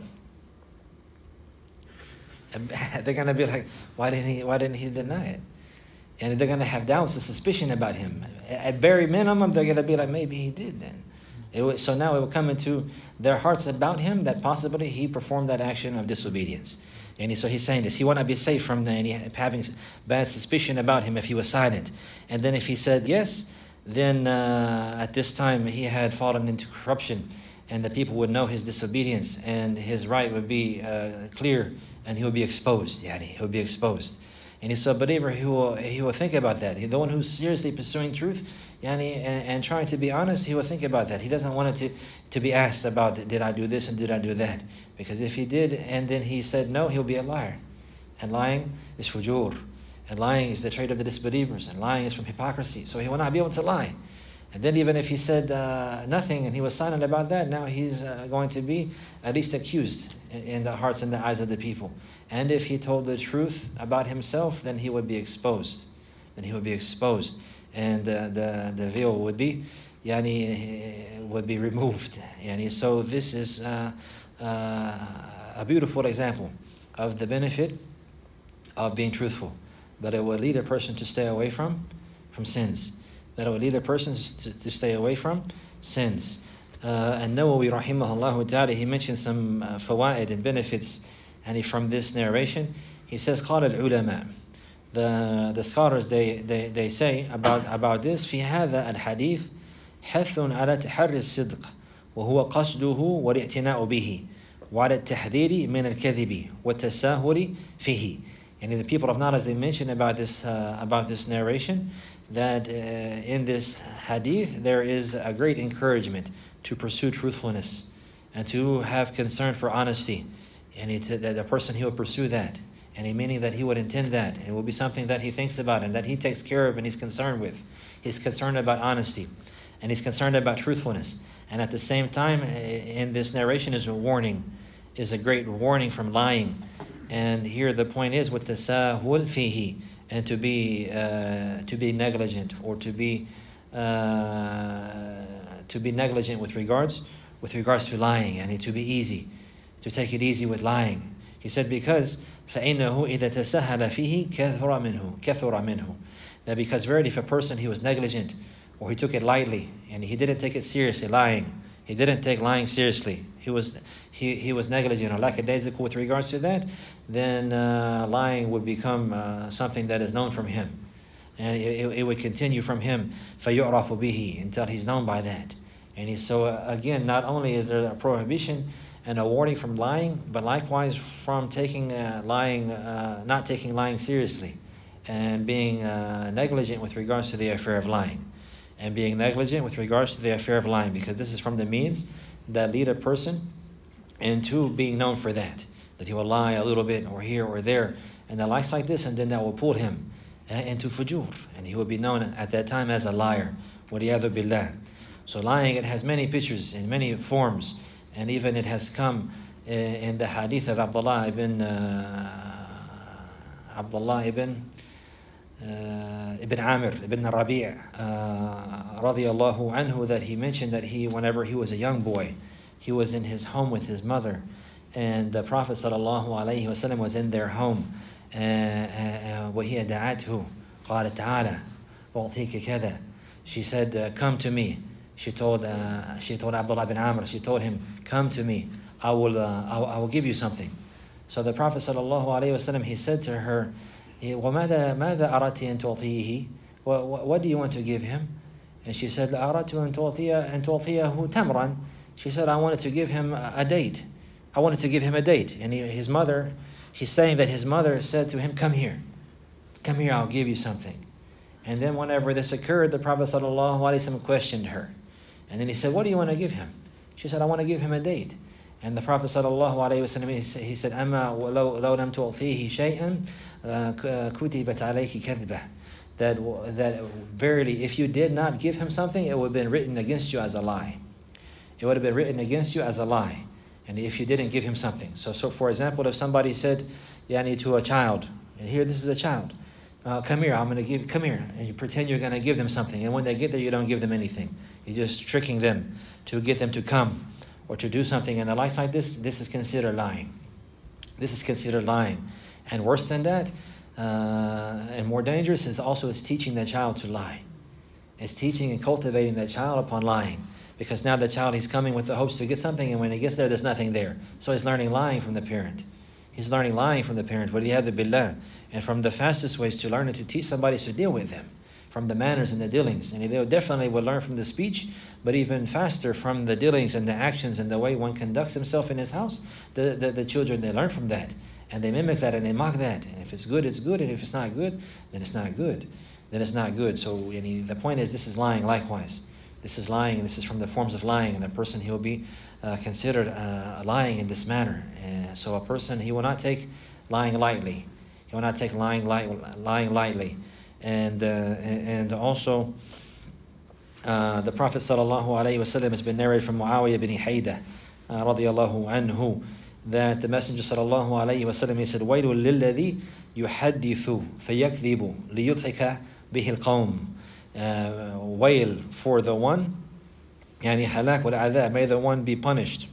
They're going to be like, why didn't he, why didn't he deny it? And they're going to have doubts and suspicion about him. At very minimum, they're going to be like, maybe he did then. It was, so now it will come into their hearts about him that possibly he performed that action of disobedience. And he, so he's saying this. He want to be safe from the, any, having bad suspicion about him if he was silent. And then if he said yes, then uh, at this time he had fallen into corruption. And the people would know his disobedience. And his right would be uh, clear. And he will be exposed. Yani, he will be exposed. And he's a believer, he will, he will think about that. The one who's seriously pursuing truth yani, and, and trying to be honest, he will think about that. He doesn't want it to, to be asked about, did I do this and did I do that? Because if he did and then he said no, he'll be a liar. And lying is fujur. And lying is the trait of the disbelievers. And lying is from hypocrisy. So he will not be able to lie. And then even if he said uh, nothing and he was silent about that, now he's uh, going to be at least accused in, in the hearts and the eyes of the people. And if he told the truth about himself, then he would be exposed. Then he would be exposed. And uh, the, the veil would be, yani, would be removed. Yani, so this is uh, uh, a beautiful example of the benefit of being truthful. That it will lead a person to stay away from, from sins. That it will lead a person to, to stay away from sins. Uh, and Nawawi rahimahullah ta'ala, he mentioned some uh, fawaid and benefits and from this narration. He says, قال العلماء, the, the scholars, they, they, they say about, about this, في هذا الحديث حث على تحري الصدق وهو قصده والاعتناء به وعلى التحذير من الكذب والتساهل فيه. And the people of knowledge, they mention about this, uh, about this narration, that uh, in this hadith there is a great encouragement to pursue truthfulness and to have concern for honesty, and it, that the person, he will pursue that, and meaning that he would intend that, and it will be something that he thinks about and that he takes care of and he's concerned with. He's concerned about honesty and he's concerned about truthfulness, and at the same time in this narration is a warning, is a great warning from lying. And here the point is with the tasahul fihi, and to be uh, to be negligent or to be uh, to be negligent with regards with regards to lying, and to be easy, to take it easy with lying. He said because فإنه إذا تساهل فيه كثر منه كثر منه, that because verily if a person, he was negligent or he took it lightly and he didn't take it seriously, lying, he didn't take lying seriously, he was he, he was negligent or lackadaisical with regards to that, then uh, lying would become uh, something that is known from him. And it, it would continue from him, فَيُعْرَفُ بِهِ, until he's known by that. And he, so uh, again, not only is there a prohibition and a warning from lying, but likewise from taking uh, lying, uh, not taking lying seriously, and being uh, negligent with regards to the affair of lying. And being negligent with regards to the affair of lying, because this is from the means that lead a person into being known for that. That he will lie a little bit or here or there, and the likes like this, and then that will pull him uh, into fujur, and he will be known at that time as a liar. وَلِيَذُ بِاللَّهِ. So lying, it has many pictures in many forms, and even it has come uh, in the hadith of Abdullah ibn uh, Abdullah ibn uh, ibn Amir ibn Rabi' uh, radiyallahu anhu, that he mentioned that he, whenever he was a young boy, he was in his home with his mother, and the Prophet sallallahu alaihi wasallam was in their home. وهي دعته قالت تعالى أعطيك كذا. She said, uh, come to me. She told uh, she told Abdullah bin Amr, she told him, come to me. I will uh, I, will, I will give you something. So the Prophet sallallahu alaihi wasallam, he said to her, وَماذا ماذا أردت أن تعطيه? What, what do you want to give him? And she said, أردت أن تعطيه أن تعطيه تمرا. She said, I wanted to give him a date. I wanted to give him a date. And he, his mother, he's saying that his mother said to him, come here. Come here, I'll give you something. And then whenever this occurred, the Prophet ﷺ questioned her. And then he said, what do you want to give him? She said, I want to give him a date. And the Prophet ﷺ, he said, أَمَا لَوْ لَمْ تُعْطِيهِ شَيْئًا كُتِبَتْ عَلَيْكِ كَذْبَةً. That, that verily, if you did not give him something, it would have been written against you as a lie. It would have been written against you as a lie. And if you didn't give him something. So, so for example, if somebody said, yani, to a child, and here this is a child, uh, come here, I'm going to give, come here. And you pretend you're going to give them something. And when they get there, you don't give them anything. You're just tricking them to get them to come or to do something. And the likes like this, this is considered lying. This is considered lying. And worse than that, uh, and more dangerous, is also is teaching the child to lie. It's teaching and cultivating the child upon lying. Because now the child, he's coming with the hopes to get something, and when he gets there, there's nothing there. So he's learning lying from the parent. He's learning lying from the parent. وَلِيَذُ بِاللَّهِ. And from the fastest ways to learn it, to teach somebody to deal with them, from the manners and the dealings. And they definitely will learn from the speech, but even faster from the dealings and the actions and the way one conducts himself in his house. The, the, the children, they learn from that. And they mimic that and they mock that. And if it's good, it's good. And if it's not good, then it's not good. Then it's not good. So yani, the point is, this is lying likewise. This is lying, and this is from the forms of lying, and a person, he will be uh, considered uh, lying in this manner. Uh, so a person, he will not take lying lightly. He will not take lying, light, lying lightly. And, uh, and also, uh, the Prophet sallallahu alaihi wasallam has been narrated from Muawiyah bin Hayda, uh, radiyallahu anhu, that the Messenger sallallahu alaihi wasallam, he said, وَيْلٌ لِلَّذِي يُحَدِّثُ فَيَكْذِبُ لِيُضْحِكَ بِهِ الْقَوْمِ. Uh, wail for the one, yani halak wal adhab, may the one be punished,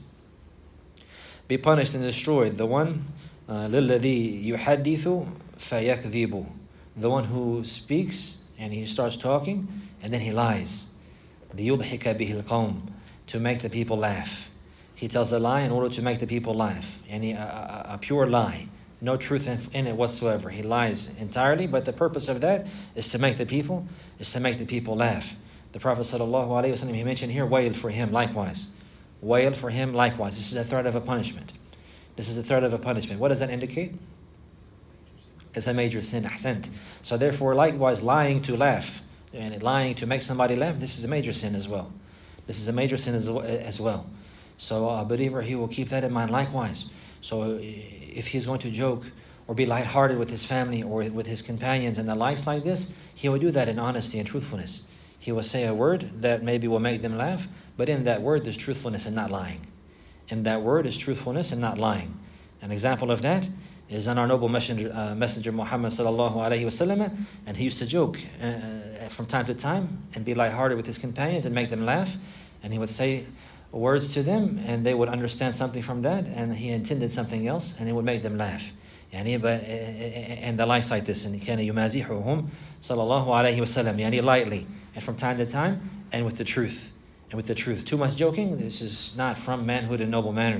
be punished and destroyed. The one, لِلَّذِي يُحَدِّثُ فَيَكْذِبُ, the one who speaks and he starts talking and then he lies. لِيُضْحِكَ بِهِ الْقَوْمِ, to make the people laugh. He tells a lie in order to make the people laugh, yani a, a, a pure lie. No truth in, in it whatsoever. He lies entirely, but the purpose of that is to make the people, is to make the people laugh. The Prophet sallallahu alaihi wasallam, he mentioned here, wail for him likewise. Wail for him likewise. This is a threat of a punishment. This is a threat of a punishment. What does that indicate? It's a major sin, ahsant. So therefore, likewise, lying to laugh, and lying to make somebody laugh, this is a major sin as well. This is a major sin as, as well. So a believer, he will keep that in mind likewise. So if he's going to joke or be lighthearted with his family or with his companions and the likes like this, he will do that in honesty and truthfulness. He will say a word that maybe will make them laugh, but in that word there's truthfulness and not lying. In that word is truthfulness and not lying. An example of that is on our noble messenger, uh, messenger Muhammad sallallahu alaihi wasallam, and he used to joke uh, from time to time and be lighthearted with his companions and make them laugh, and he would say words to them, and they would understand something from that, and he intended something else, and it would make them laugh. Yani, but, and the likes like this, and كان يمازحهم صلى الله عليه وسلم, yani lightly, and from time to time, and with the truth, and with the truth. Too much joking, this is not from manhood and noble manners.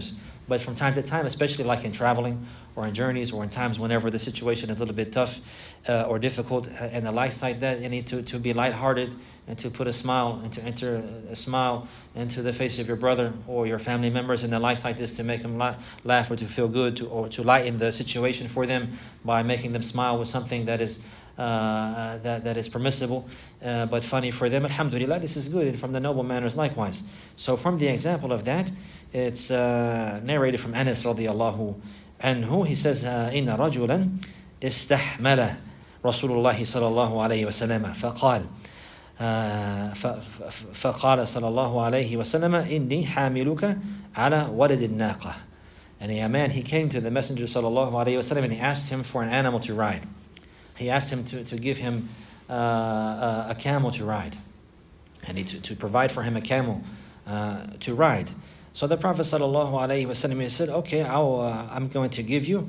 But from time to time, especially like in traveling or in journeys or in times whenever the situation is a little bit tough uh, or difficult uh, and the likes like that, you need to, to be lighthearted and to put a smile and to enter a smile into the face of your brother or your family members and the likes like this, to make them la- laugh or to feel good, to, or to lighten the situation for them by making them smile with something that is uh, that, that is permissible uh, but funny for them. Alhamdulillah, this is good, and from the noble manners likewise. So from the example of that, it's uh, narrated from Anas radiallahu anhu. He says, إن رجلا استحمل رسول الله صلى الله عليه وسلم فقال فقال صلى الله عليه وسلم إني حاملك على ولد الناقة. And a man, he came to the Messenger sallallahu alaihi wasallam and he asked him for an animal to ride. He asked him to, to give him uh, a, a camel to ride, and he to, to provide for him a camel uh, to ride. So the Prophet sallallahu alaihi wasallam, he said, okay, I'll, uh, I'm going to give you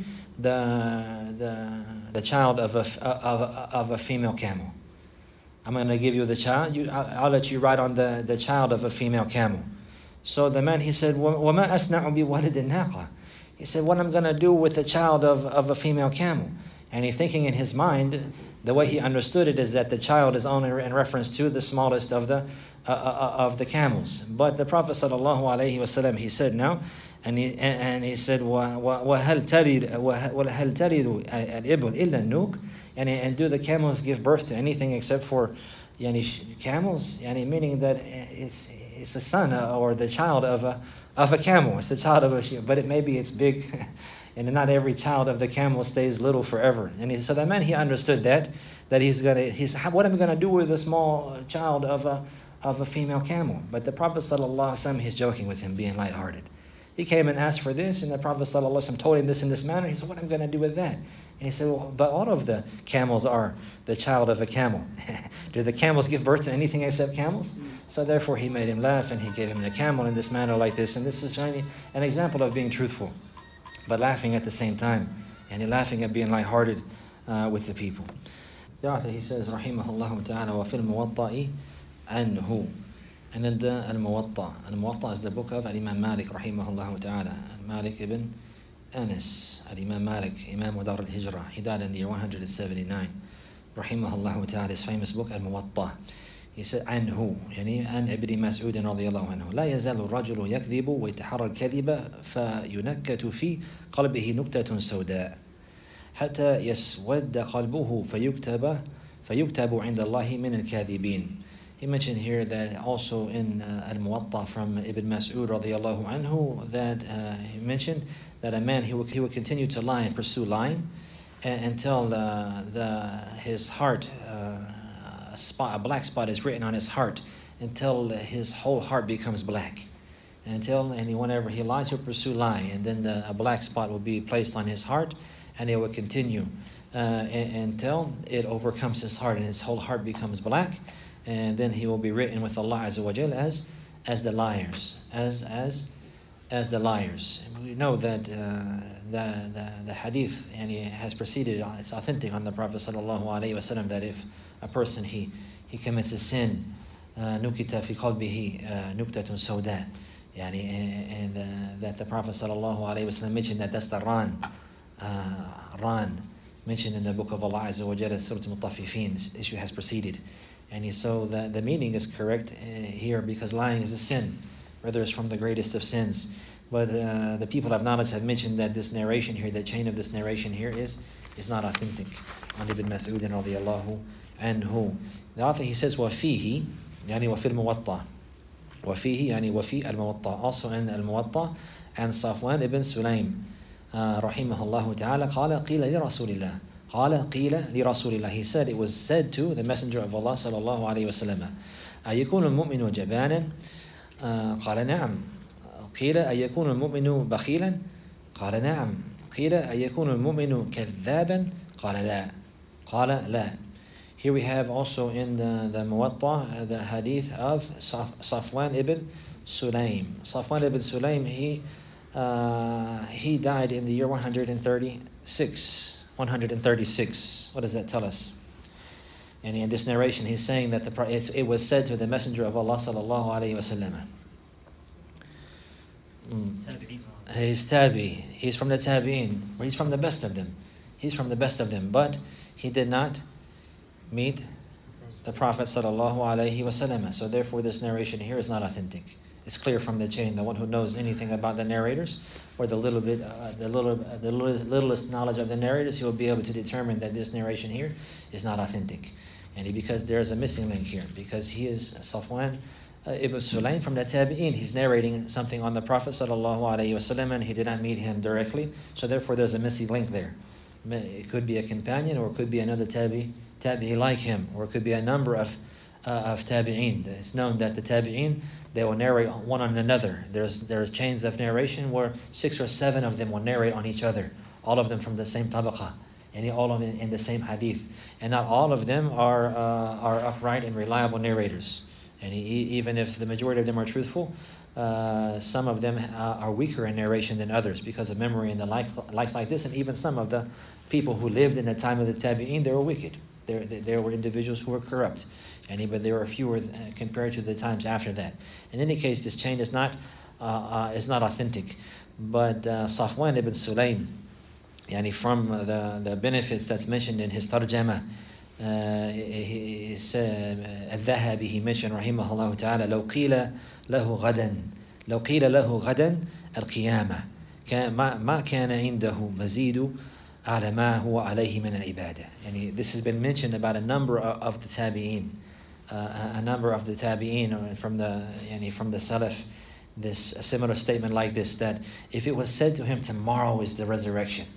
the the the child of a of, of a female camel. I'm going to give you the child. You, I'll, I'll let you ride on the, the child of a female camel. So the man, he said, وَمَا أَسْنَعُ بِوَلِدِ النَّاقَةِ. He said, what I'm going to do with the child of, of a female camel? And he thinking in his mind, the way he understood it is that the child is only in reference to the smallest of the uh, uh, of the camels. But the Prophet sallallahu alaihi wasallam, he said no, and he and, and he said, وَهَلْ تَلِدُ وَهَلْ تَلِدُ الْإِبْلِ إِلَّا النُّوكِ. And and do the camels give birth to anything except for yani, camels? Yani, meaning that it's it's the son or the child of a of a camel. It's the child of a, but it maybe it's big. And not every child of the camel stays little forever. And he, so that man, he understood that, that he's gonna, he's, what am I gonna do with a small child of a, of a female camel? But the Prophet sallallahu alaihi wasallam, he's joking with him, being lighthearted. He came and asked for this, and the Prophet sallallahu alaihi wasallam told him this in this manner. He said, what am I gonna do with that? And he said, well, but all of the camels are the child of a camel. Do the camels give birth to anything except camels? So therefore, he made him laugh, and he gave him the camel in this manner like this. And this is an example of being truthful, but laughing at the same time, and he laughing at being lighthearted uh, with the people. The author, he says, rahimahullah ta'ala, وَفِي الْمُوَطَّئِ عَنْهُ. And then the Al-Muwatta. Al-Muwatta is the book of Al-Imam Malik, rahimahullah ta'ala. Malik ibn Anas, Al-Imam Malik, Imam Dar al-Hijrah. He died in the year one hundred seventy-nine. Rahimahullah ta'ala, his famous book, Al-Muwatta. He said, عنه يعني عن ابن مسعود رضي الله عنه لا يزال الرجل يكذب ويتحرى الكذب فينكت في قلبه نكتة سوداء حتى يسود قلبه فيكتب فيكتب عند الله من الكاذبين. He mentioned here that also in uh, Al-Muwatta from Ibn Mas'ud radiallahu anhu, that uh, he mentioned that a man, he would, he would continue to lie and pursue lying until uh, the, his heart uh, A, spot, a black spot is written on his heart until his whole heart becomes black. Until, and whenever he lies, he'll pursue lie, and then the, a black spot will be placed on his heart, and it will continue uh, until it overcomes his heart, and his whole heart becomes black, and then he will be written with Allah Azza wa Jal as as the liars, as as as the liars. And we know that uh, the, the the hadith and it has preceded, it's authentic on the Prophet sallallahu alaihi wasallam, that if a person, he, he commits a sin, nukita fi qalbihi nuktatun sawda, yani, and uh, that the Prophet sallallahu alaihi wasallam mentioned that that's the ran, uh, ran, mentioned in the book of Allah Azza wa Jalla, Surah Al-Mutaffifin. This issue has preceded. And he, so the, the meaning is correct uh, here, because lying is a sin, whether it's from the greatest of sins. But uh, the people of knowledge have mentioned that this narration here, the chain of this narration here is, is not authentic. On Ibn Mas'ud radiallahu anhu. The author, he says, وَفِيهِ يعني وَفِي الْمُوَطَّى. وَفِيهِ يعني وَفِي الْمُوَطَّى. Also in Al-Muwatta, and Safwan ibn Sulaym, uh, rahimahullah ta'ala, قال قيل لرسول الله. قال قيل لرسول الله. He said, it was said to the Messenger of Allah sallallahu alayhi wa sallam, أيكون المؤمن جبانا؟ قال نعم. قيل أيكون المؤمن بخيلا؟ قال نعم. قيل أيكون المؤمن كذابا؟ قال لا. قال لا. Here we have also in the, the Muwatta, the hadith of Saf, Safwan ibn Sulaym. Safwan ibn Sulaym, he, uh, he died in the year one hundred thirty-six. one hundred thirty-six. What does that tell us? And in this narration, he's saying that the, it's, it was said to the Messenger of Allah sallallahu alayhi wa sallam. Mm. He's tabi. He's from the tabi'in. He's from the best of them. He's from the best of them. But he did not meet the Prophet sallallahu alaihi wasallam. So therefore this narration here is not authentic. It's clear from the chain. The one who knows anything about the narrators, or the little bit, uh, the little, uh, the littlest knowledge of the narrators, he will be able to determine that this narration here is not authentic. And he, because there is a missing link here, because he is Safwan uh, ibn Sulaym from the Tabi'in. He's narrating something on the Prophet sallallahu alaihi wasallam, and he did not meet him directly. So therefore, there's a missing link there. It could be a companion, or it could be another Tabi, Tabi'i like him, or it could be a number of uh, of Tabi'in. It's known that the Tabi'in, they will narrate one on another. There's there's chains of narration where six or seven of them will narrate on each other, all of them from the same tabaqah, and all of them in, in the same hadith. And not all of them are uh, are upright and reliable narrators. And he, even if the majority of them are truthful, uh, some of them uh, are weaker in narration than others because of memory and the like, likes like this. And even some of the people who lived in the time of the Tabi'in, they were wicked. There, there were individuals who were corrupt, and but there were fewer compared to the times after that. In any case, this chain is not uh, uh, is not authentic. But uh, Safwan ibn Sulaym, yani from the the benefits that's mentioned in his tarjama, uh, he said, Al-Dhahabi, he mentioned, rahimahullah ta'ala, لو قيل له غدا لو قيل له غدا القيامة ما ما كان عنده مزيد على ما هو عليه من العبادة. And this has been mentioned about a number of, of the tabi'in, uh, a number of the tabi'in from the yani from the salaf. This a similar statement like this, that if it was said to him tomorrow is the resurrection,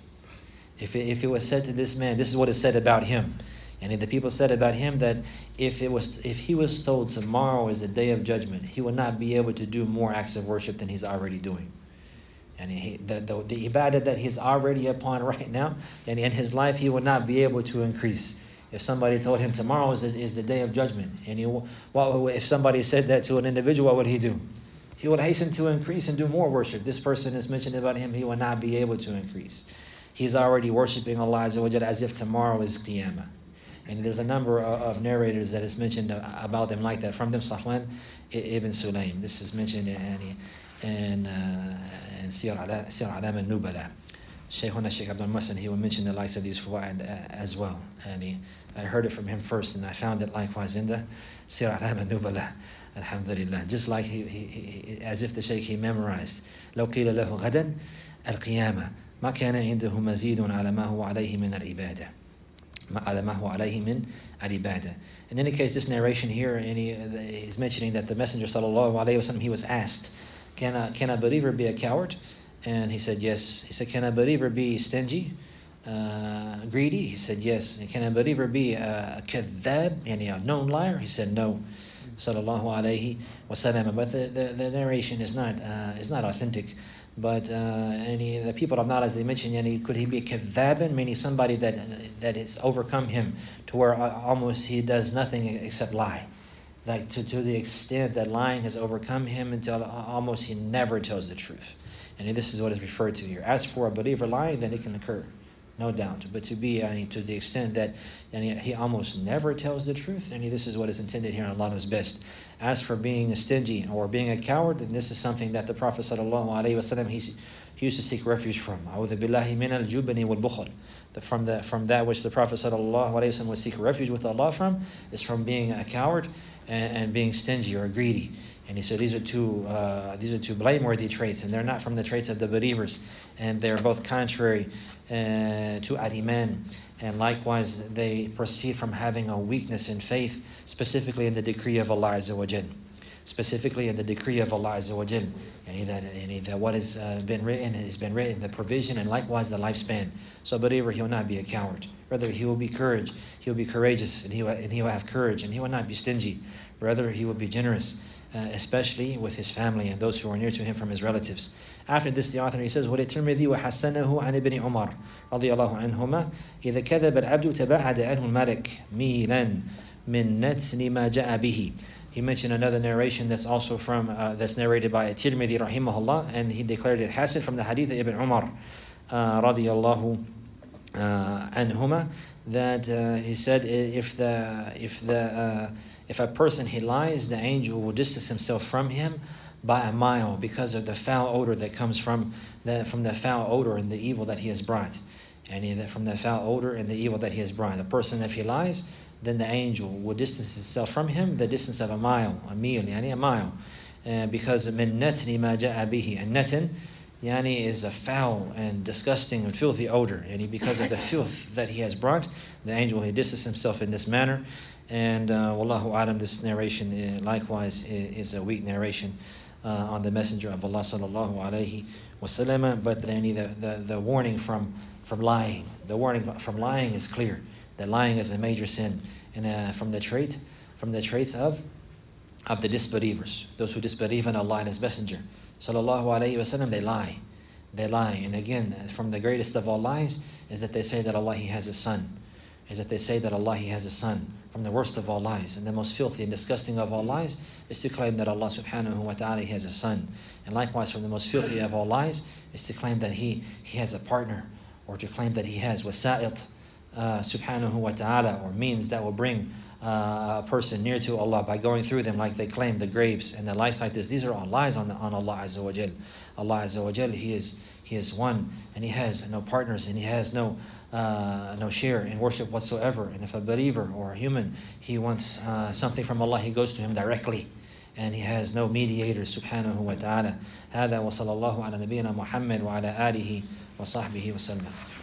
if it, if it was said to this man, this is what is said about him, and the people said about him that if it was if he was told tomorrow is the day of judgment, he would not be able to do more acts of worship than he's already doing. And he, the, the, the ibadah that he's already upon right now, and in his life, he would not be able to increase. If somebody told him tomorrow is the, is the day of judgment, and he, what, if somebody said that to an individual, what would he do? He would hasten to increase and do more worship. This person is mentioned about him, he will not be able to increase. He's already worshiping Allah Azza wa Jalla as if tomorrow is Qiyamah. And there's a number of, of narrators that is mentioned about them like that. From them, Safwan ibn Sulaym. This is mentioned in and uh, and Sir Alam al-Nubala. Shaykhuna Shaykh Abdul Muhsin, he will mention the likes of these fawaid uh, as well. And he, I heard it from him first, and I found it likewise in the Sir Alam al-Nubala. Alhamdulillah. Just like he, he, he, as if the Shaykh he memorized. لو قيل له غدا القيامة ما كان عنده مزيد على ما هو عليه من العبادة. على ما هو عليه من العبادة. In any case, this narration here, and he is mentioning that the Messenger sallallahu alaihi wasallam, he was asked, Can a, can a believer be a coward? And he said, yes. He said, can a believer be stingy, uh, greedy? He said, yes. And can a believer be a kadhab, yani a known liar? He said, no. Sallallahu alayhi wa sallam. But the, the, the narration is not uh, is not authentic. But uh, any the people of knowledge, they mentioned, yani, could he be kadhabin, meaning somebody that that has overcome him to where almost he does nothing except lie. Like to, to the extent that lying has overcome him until almost he never tells the truth. And this is what is referred to here. As for a believer lying, then it can occur, no doubt. But to be I mean, to the extent that and he, he almost never tells the truth, and this is what is intended here, and Allah knows best. As for being a stingy or being a coward, then this is something that the Prophet sallallahu alaihi wasallam he, he used to seek refuge from. A'udhu billahi min al-jubni wal-bukhl. From the from that which the Prophet sallallahu alaihi wasallam would seek refuge with Allah from is from being a coward and, and being stingy or greedy. And he said these are two uh, these are two blameworthy traits, and they're not from the traits of the believers, and they're both contrary uh, to al-iman. And likewise, they proceed from having a weakness in faith, specifically in the decree of Allah Azza wa Jal. Specifically in the decree of Allah Azza wa Jal. And that, and that what has uh, been written has been written, the provision, and likewise the lifespan. So a believer, he will not be a coward. Rather, he will be courage. He will be courageous, and he will, and he will have courage, and he will not be stingy. Rather, he will be generous, uh, especially with his family and those who are near to him from his relatives. After this, the author, he says, وَلِلتِرْمِذِي وَحَسَّنَهُ عَنِ ابْنِ عُمَرَ رضي الله عنهما إذا كذب العبد تباعد عنه الملك ميلا من نتن ما جاء به. He mentioned another narration that's also from, uh, that's narrated by Tirmidhi rahimahullah, and he declared it Hasan from the hadith of Ibn Umar uh, radiyallahu uh, anhuma, that uh, he said if the if the uh, if a person he lies, the angel will distance himself from him by a mile because of the foul odor that comes from the, from the foul odor and the evil that he has brought. And he, from the foul odor and the evil that he has brought. The person, if he lies, then the angel will distance himself from him the distance of a mile, a mil, yani a mile. Uh, because min natni ma ja'a bihi. And natin, yani, is a foul and disgusting and filthy odor. And because of the filth that he has brought, the angel, he distances himself in this manner. And uh, wallahu alam, this narration uh, likewise is, is a weak narration uh, on the Messenger of Allah sallallahu alayhi wasallam. But then the, the, the warning from, from lying, the warning from lying is clear. That lying is a major sin. And uh, from the trait, from the traits of, of the disbelievers, those who disbelieve in Allah and His Messenger sallallahu alayhi wasallam, they lie. They lie. And again, from the greatest of all lies is that they say that Allah, He has a son. Is that they say that Allah, He has a son. From the worst of all lies and the most filthy and disgusting of all lies is to claim that Allah subhanahu wa ta'ala, He has a son. And likewise, from the most filthy of all lies is to claim that He, he has a partner, or to claim that He has wasa'it uh, subhanahu wa ta'ala, or means that will bring uh, a person near to Allah by going through them, like they claim the graves and the lies like this. These are all lies on, the, on Allah Azza wa Jal. Allah Azza wa Jal, He is, he is one, and He has no partners, and He has no Uh, no share in worship whatsoever. And if a believer or a human, he wants uh, something from Allah, he goes to Him directly, and he has no mediator subhanahu wa ta'ala. هذا وصلى الله على نبينا محمد وعلى آله وصحبه وسلم.